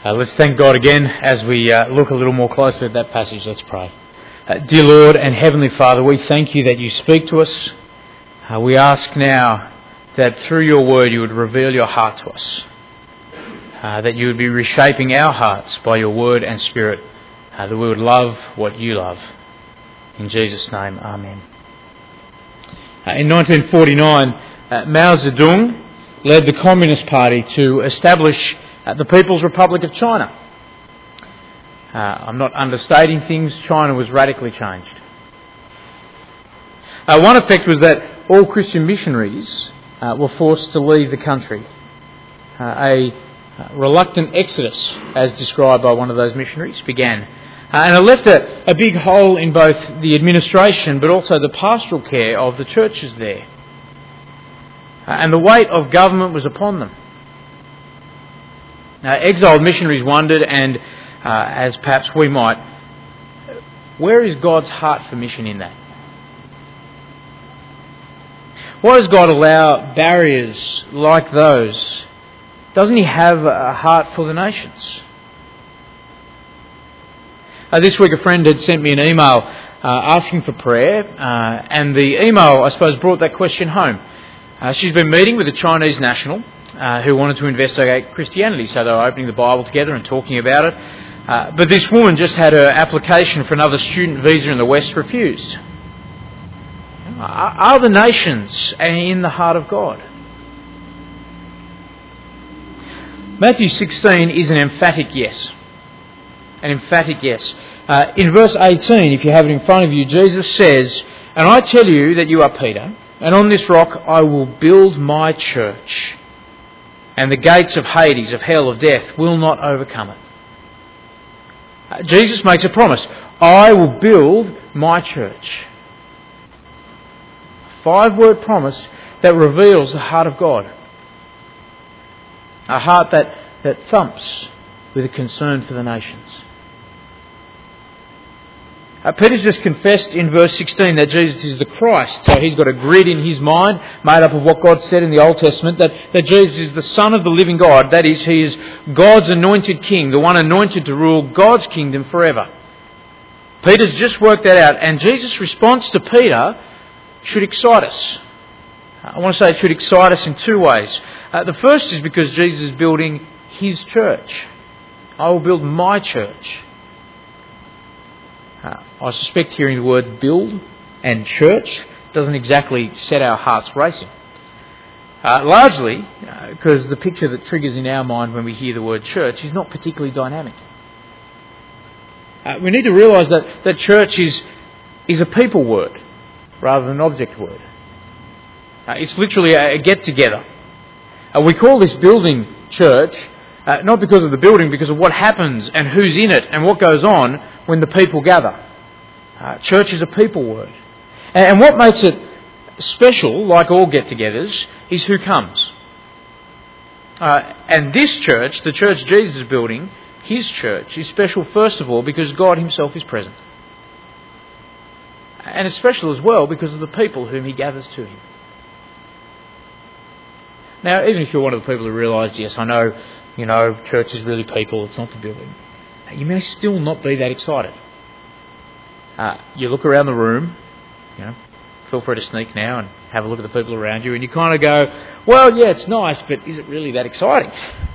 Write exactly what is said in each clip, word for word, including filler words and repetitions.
Uh, let's thank God again as we uh, look a little more closely at that passage. Let's pray. Uh, dear Lord and Heavenly Father, we thank you that you speak to us. Uh, we ask now that through your word you would reveal your heart to us. Uh, that you would be reshaping our hearts by your word and spirit. Uh, that we would love what you love. In Jesus' name, amen. Uh, in nineteen forty-nine, uh, Mao Zedong led the Communist Party to establish uh, the People's Republic of China. Uh, I'm not understating things. China was radically changed. Uh, one effect was that all Christian missionaries uh, were forced to leave the country. Uh, a uh, reluctant exodus, as described by one of those missionaries, began. Uh, and it left a, a big hole in both the administration but also the pastoral care of the churches there. Uh, and the weight of government was upon them. Now, exiled missionaries wondered, and uh, as perhaps we might, where is God's heart for mission in that? Why does God allow barriers like those? Doesn't He have a heart for the nations? Uh, this week a friend had sent me an email uh, asking for prayer, uh, and the email, I suppose, brought that question home. Uh, she's been meeting with a Chinese national uh, who wanted to investigate Christianity, so they were opening the Bible together and talking about it. Uh, but this woman just had her application for another student visa in the West refused. Are, are the nations in the heart of God? Matthew sixteen is an emphatic yes. An emphatic yes. Uh, in verse eighteen, if you have it in front of you, Jesus says, "And I tell you that you are Peter, and on this rock I will build my church, and the gates of Hades, of hell, of death, will not overcome it." Uh, Jesus makes a promise. I will build my church. A five-word promise that reveals the heart of God. A heart that, that thumps with a concern for the nations. Uh, Peter's just confessed in verse sixteen that Jesus is the Christ. So he's got a grid in his mind made up of what God said in the Old Testament, that, that Jesus is the Son of the living God. That is, He is God's anointed King, the one anointed to rule God's kingdom forever. Peter's just worked that out, and Jesus' response to Peter should excite us. I want to say it should excite us in two ways. Uh, the first is because Jesus is building His church. I will build my church. Uh, I suspect hearing the words build and church doesn't exactly set our hearts racing. Uh, largely uh, because the picture that triggers in our mind when we hear the word church is not particularly dynamic. Uh, we need to realise that, that church is, is a people word rather than an object word. Uh, it's literally a, a get-together. Uh, we call this building church uh, not because of the building, because of what happens and who's in it and what goes on when the people gather. Uh, church is a people word. And, and what makes it special, like all get-togethers, is who comes. Uh, and this church, the church Jesus is building, His church, is special first of all because God Himself is present. And it's special as well because of the people whom He gathers to Him. Now, even if you're one of the people who realised, yes, I know, you know, church is really people, it's not the building, you may still not be that excited. Uh, you look around the room, you know, feel free to sneak now and have a look at the people around you, and you kind of go, well, yeah, it's nice, but is it really that exciting?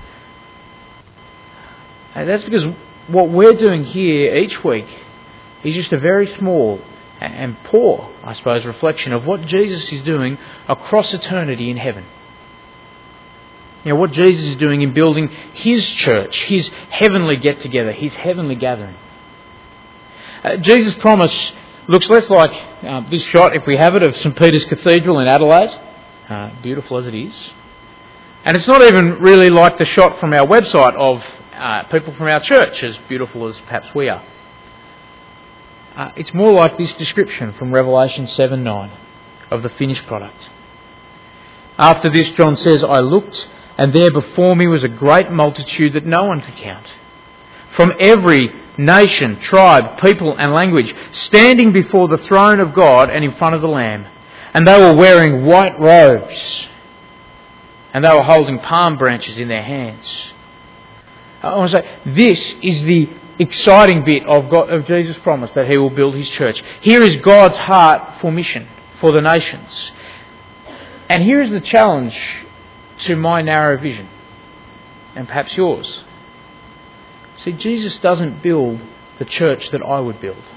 And that's because what we're doing here each week is just a very small and poor, I suppose, reflection of what Jesus is doing across eternity in heaven. You know, what Jesus is doing in building His church, His heavenly get-together, His heavenly gathering. Uh, Jesus' promise looks less like uh, this shot, if we have it, of St Peter's Cathedral in Adelaide, uh, beautiful as it is. And it's not even really like the shot from our website of uh, people from our church, as beautiful as perhaps we are. Uh, it's more like this description from Revelation seven nine of the finished product. After this, John says, I looked, and there before me was a great multitude that no one could count, from every nation, tribe, people and language, standing before the throne of God and in front of the Lamb. And they were wearing white robes, and they were holding palm branches in their hands. I want to say this is the exciting bit of God, of Jesus' promise that he will build his church. Here is God's heart for mission, for the nations. And here is the challenge to my narrow vision, and perhaps yours. See, Jesus doesn't build the church that I would build.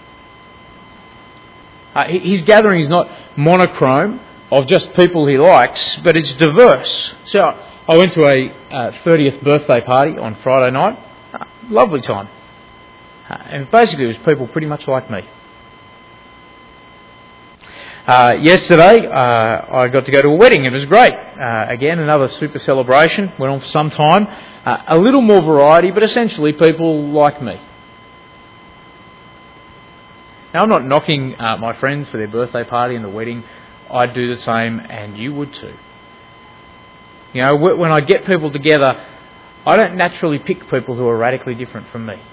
Uh, his gathering is not monochrome of just people he likes, but it's diverse. So I went to a uh, thirtieth birthday party on Friday night. Uh, lovely time. Uh, and basically it was people pretty much like me. Uh, yesterday uh, I got to go to a wedding. It was great. Uh, again, another super celebration. Went on for some time. Uh, a little more variety, but essentially people like me. Now, I'm not knocking uh, my friends for their birthday party and the wedding. I'd do the same, and you would too. You know, when I get people together, I don't naturally pick people who are radically different from me.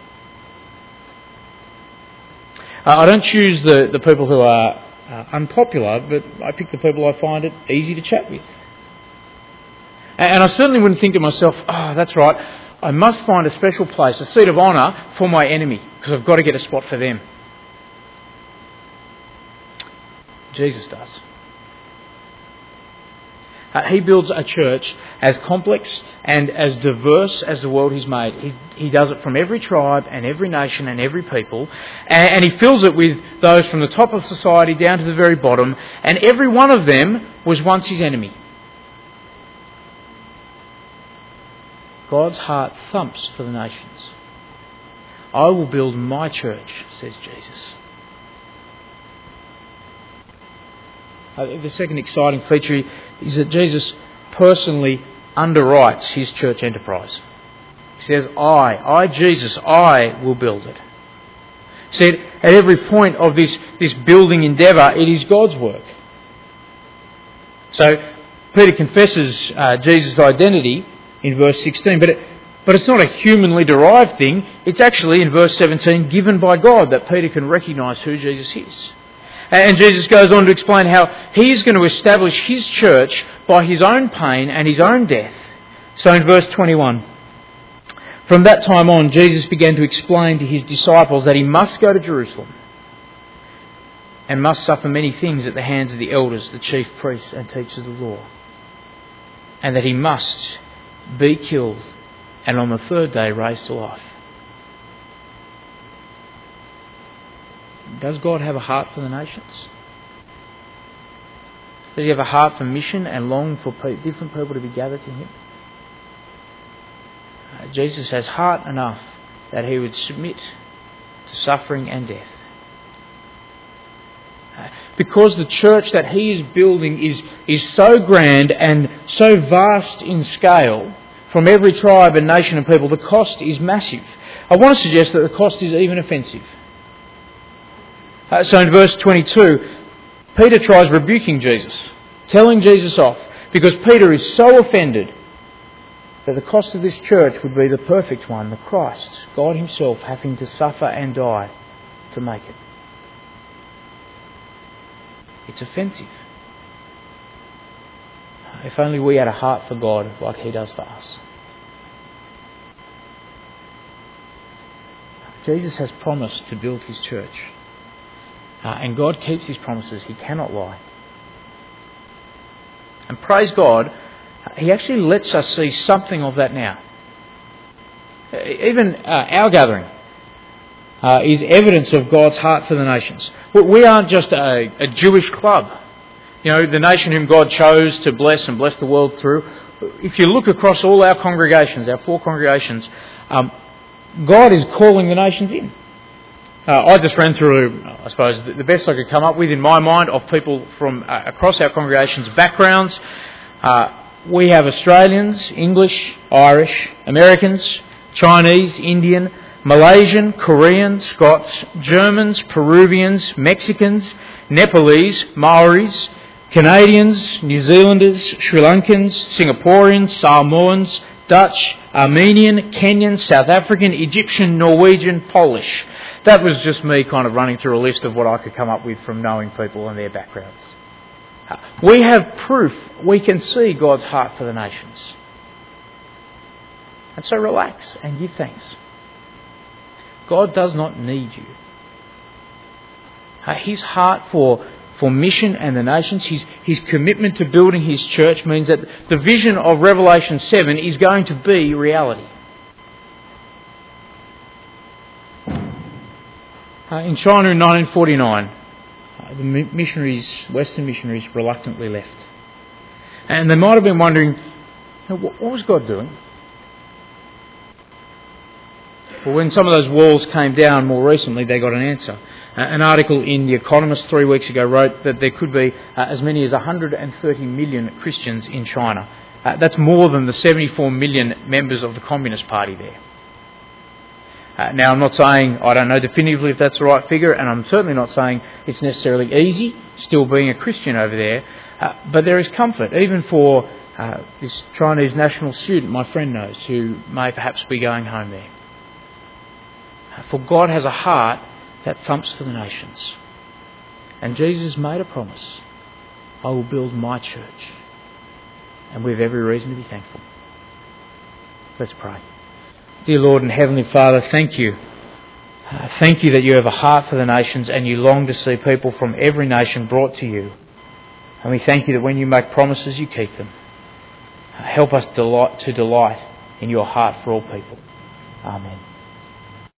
Uh, I don't choose the, the people who are uh, unpopular, but I pick the people I find it easy to chat with. And, and I certainly wouldn't think to myself, oh, that's right, I must find a special place, a seat of honour for my enemy, because I've got to get a spot for them. Jesus does. Uh, he builds a church as complex and as diverse as the world he's made. He, he does it from every tribe and every nation and every people. And, and he fills it with those from the top of society down to the very bottom. And every one of them was once his enemy. God's heart thumps for the nations. I will build my church, says Jesus. Uh, the second exciting feature is that Jesus personally underwrites his church enterprise. He says, I, I Jesus, I will build it. See, at every point of this, this building endeavour, it is God's work. So, Peter confesses uh, Jesus' identity in verse sixteen, but, it, but it's not a humanly derived thing. It's actually, in verse seventeen, given by God that Peter can recognise who Jesus is. And Jesus goes on to explain how he is going to establish his church by his own pain and his own death. So in verse twenty-one, from that time on, Jesus began to explain to his disciples that he must go to Jerusalem and must suffer many things at the hands of the elders, the chief priests and teachers of the law, and that he must be killed and on the third day raised to life. Does God have a heart for the nations? Does he have a heart for mission and long for different people to be gathered to him? Uh, Jesus has heart enough that he would submit to suffering and death. Uh, because the church that he is building is, is so grand and so vast in scale, from every tribe and nation and people, the cost is massive. I want to suggest that the cost is even offensive. Uh, so in verse twenty-two, Peter tries rebuking Jesus, telling Jesus off, because Peter is so offended that the cost of this church would be the perfect one, the Christ, God himself having to suffer and die to make it. It's offensive. If only we had a heart for God like he does for us. Jesus has promised to build his church. Uh, and God keeps his promises. He cannot lie. And praise God, he actually lets us see something of that now. Even uh, our gathering uh, is evidence of God's heart for the nations. We aren't just a, a Jewish club. You know, the nation whom God chose to bless and bless the world through. If you look across all our congregations, our four congregations, um, God is calling the nations in. Uh, I just ran through, I suppose, the best I could come up with in my mind of people from uh, across our congregation's backgrounds. Uh, we have Australians, English, Irish, Americans, Chinese, Indian, Malaysian, Korean, Scots, Germans, Peruvians, Mexicans, Nepalese, Maoris, Canadians, New Zealanders, Sri Lankans, Singaporeans, Samoans, Dutch, Armenian, Kenyan, South African, Egyptian, Norwegian, Polish. That was just me kind of running through a list of what I could come up with from knowing people and their backgrounds. We have proof. We can see God's heart for the nations. And so relax and give thanks. God does not need you. Uh, his heart for, for mission and the nations, his, his commitment to building his church means that the vision of Revelation seven is going to be reality. Uh, in China in nineteen forty-nine, uh, the missionaries, Western missionaries, reluctantly left. And they might have been wondering, what was God doing? Well, when some of those walls came down more recently, they got an answer. Uh, an article in The Economist three weeks ago wrote that there could be uh, as many as one hundred thirty million Christians in China. Uh, that's more than the seventy-four million members of the Communist Party there. Uh, now, I'm not saying, I don't know definitively if that's the right figure, and I'm certainly not saying it's necessarily easy still being a Christian over there, uh, but there is comfort, even for uh, this Chinese national student my friend knows, who may perhaps be going home there. For God has a heart that thumps for the nations. And Jesus made a promise. I will build my church. And we have every reason to be thankful. Let's pray. Dear Lord and Heavenly Father, thank you. Uh, thank you that you have a heart for the nations and you long to see people from every nation brought to you. And we thank you that when you make promises, you keep them. Uh, help us delight, to delight in your heart for all people. Amen.